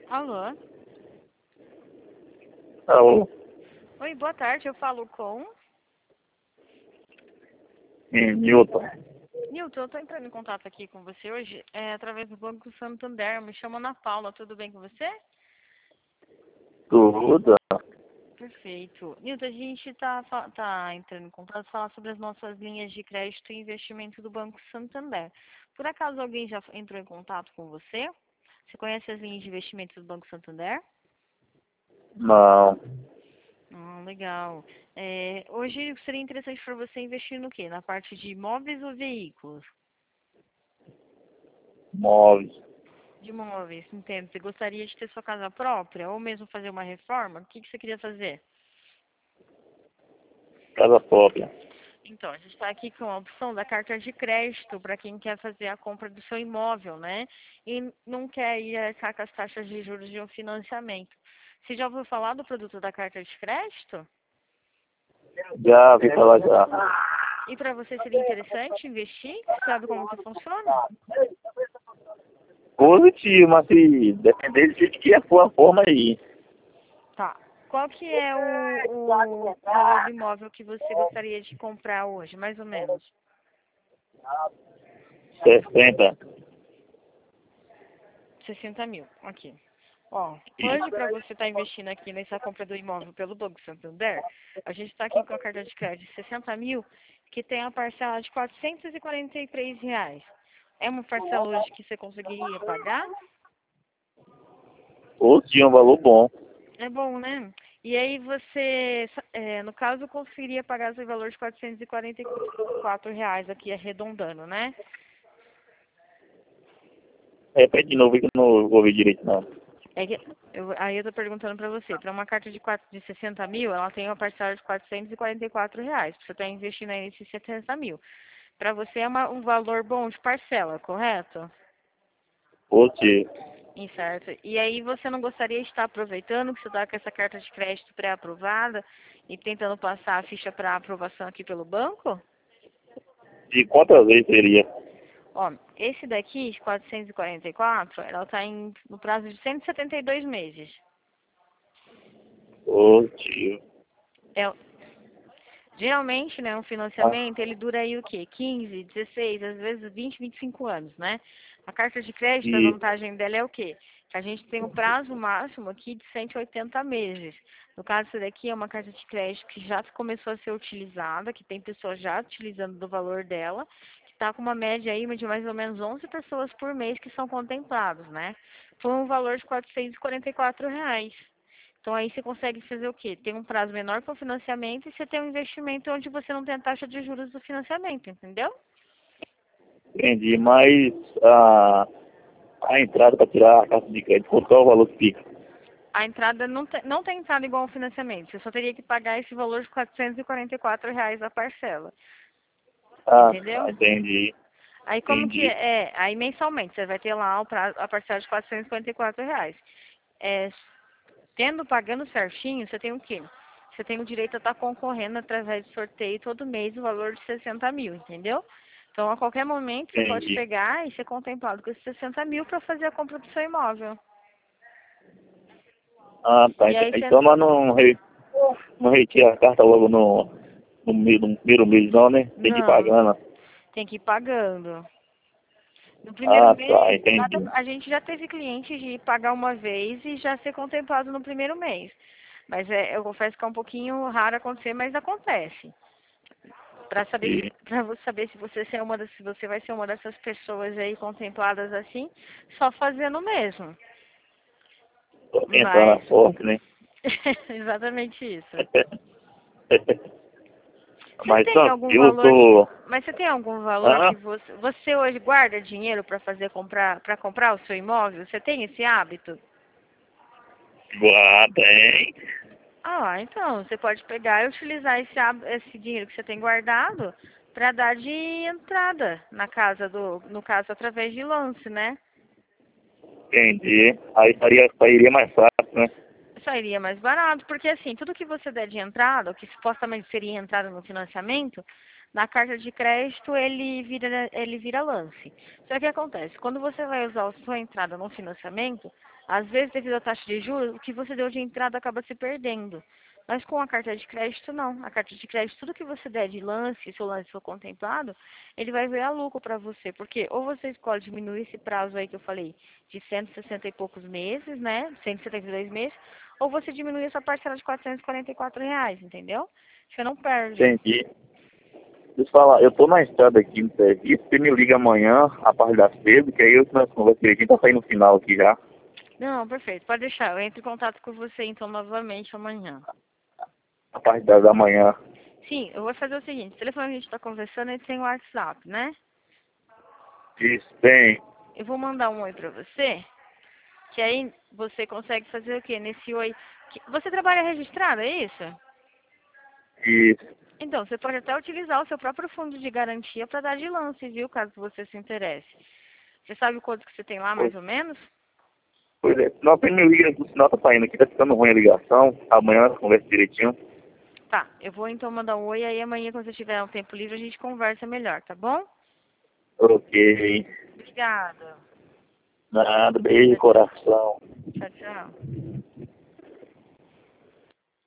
Alô? Alô? Oi, boa tarde. Eu falo com Newton. Nilton. Eu tô entrando em contato aqui com você hoje através do Banco Santander. Me chamo Ana Paula. Tudo bem com você? Tudo. Perfeito. Nilton, a gente tá entrando em contato para falar sobre as nossas linhas de crédito e investimento do Banco Santander. Por acaso alguém já entrou em contato com você? Você conhece as linhas de investimento do Banco Santander? Não. Legal. Hoje seria interessante para você investir no quê? Na parte de imóveis ou veículos? Móveis. De imóveis, entendo. Você gostaria de ter sua casa própria ou mesmo fazer uma reforma? O que você queria fazer? Casa própria. Então, a gente está aqui com a opção da carta de crédito para quem quer fazer a compra do seu imóvel, né? E não quer ir arcar com as taxas de juros de um financiamento. Você já ouviu falar do produto da carta de crédito? Já vi falar já. E para você seria interessante investir? Sabe como que funciona? Positivo, mas se depender do jeito que for a forma aí. Tá. Qual que é o valor do imóvel que você gostaria de comprar hoje, mais ou menos? 60. 60 mil, aqui. Ó, hoje Isso. para você estar investindo aqui nessa compra do imóvel pelo Banco Santander, a gente está aqui com a carta de crédito de 60 mil, que tem a parcela de R$ 443. É uma parcela hoje que você conseguiria pagar? Ou tinha um valor bom. É bom, né? E aí você, no caso, conseguiria pagar esse valor de R$ 444 aqui, arredondando, né? Repete de novo que eu não ouvi direito, não. Aí eu tô perguntando pra você, para uma carta de 60 mil, ela tem uma parcela de R$ 444. Você está investindo aí nesses 70 mil. Para você é um valor bom de parcela, correto? Positivo. Certo. E aí você não gostaria de estar aproveitando que você está com essa carta de crédito pré-aprovada e tentando passar a ficha para aprovação aqui pelo banco? De quantas vezes seria? Ó, esse daqui, de 444, ela está no prazo de 172 meses. Positivo. É, geralmente, né, um Ah, financiamento, ele dura aí o quê? 15, 16, às vezes 20, 25 anos, né? A carta de crédito, a e vantagem dela é o quê? Que a gente tem um prazo máximo aqui de 180 meses. No caso, essa daqui é uma carta de crédito que já começou a ser utilizada, que tem pessoas já utilizando do valor dela, que está com uma média aí de mais ou menos 11 pessoas por mês que são contempladas, né? Por um valor de R$ 444. Então aí você consegue fazer o quê? Tem um prazo menor para o financiamento e você tem um investimento onde você não tem a taxa de juros do financiamento, entendeu? entendi, mas a entrada para tirar a carta de crédito, qual é o valor que fica? A entrada não tem entrada igual ao financiamento. Você só teria que pagar esse valor de R$ 444 a parcela. Ah, Entendeu? tá, entendi. Aí como que Entendi. é? Aí mensalmente você vai ter lá a parcela de R$ 444. É, pagando certinho, você tem o quê? Você tem o direito a estar concorrendo através de sorteio todo mês o valor de 60 mil, entendeu? Então, a qualquer momento, você pode Entendi. pegar e ser contemplado com esses 60 mil para fazer a compra do seu imóvel. Ah, tá. E aí, você Então nós não retira a carta logo no primeiro mês, não, né? Tem que ir não, pagando. tem que ir pagando. No primeiro Ah, tá. mês, Entendi. a gente já teve cliente de pagar uma vez e já ser contemplado no primeiro mês. Mas eu confesso que é um pouquinho raro acontecer, mas acontece. E Para você saber se você vai ser uma dessas pessoas aí contempladas assim, só fazendo o mesmo. tô tentando Mas a sorte, né? exatamente isso. Você Mas tem só, algum eu valor tô. mas você tem algum valor Ah, que você hoje guarda dinheiro para comprar o seu imóvel? Você tem esse hábito? tem. Ah, então, você pode pegar e utilizar esse dinheiro que você tem guardado para dar de entrada na casa no caso, através de lance, né? Entendi. Aí sairia mais fácil, né? Sairia mais barato, porque assim, tudo que você der de entrada, o que supostamente seria entrada no financiamento, Na carta de crédito ele vira lance. Só que o que acontece? Quando você vai usar a sua entrada no financiamento, às vezes devido à taxa de juros, o que você deu de entrada acaba se perdendo. Mas com a carta de crédito, não. A carta de crédito, tudo que você der de lance, se o lance for contemplado, ele vai virar lucro para você. Porque ou você escolhe diminuir esse prazo aí que eu falei, de 160 e poucos meses, né? 172 meses, ou você diminui essa parcela de R$ 444, entendeu? Você não perde. Entendi. Deixa eu falar, eu tô na estrada aqui no serviço, você me liga amanhã, a parte das cedo, que aí eu nós conversamos direitinho, tá saindo no final aqui já. Não, perfeito. Pode deixar. Eu entro em contato com você então novamente amanhã. A parte da manhã. Sim, eu vou fazer o seguinte. O telefone que a gente está conversando é sem WhatsApp, né? Isso, tem. Eu vou mandar um oi pra você, que aí você consegue fazer o quê? Nesse oi... Você trabalha registrado, é isso? Isso. Então, você pode até utilizar o seu próprio fundo de garantia para dar de lance, viu? Caso você se interesse. Você sabe quanto que você tem lá, mais ou menos? Pois é, senão você me liga, o sinal tá saindo aqui, tá ficando ruim a ligação. Amanhã nós conversamos direitinho. Tá, eu vou então mandar um oi, aí amanhã quando você tiver um tempo livre a gente conversa melhor, tá bom? Ok. Obrigada. Nada, beijo, coração. Tchau, tchau.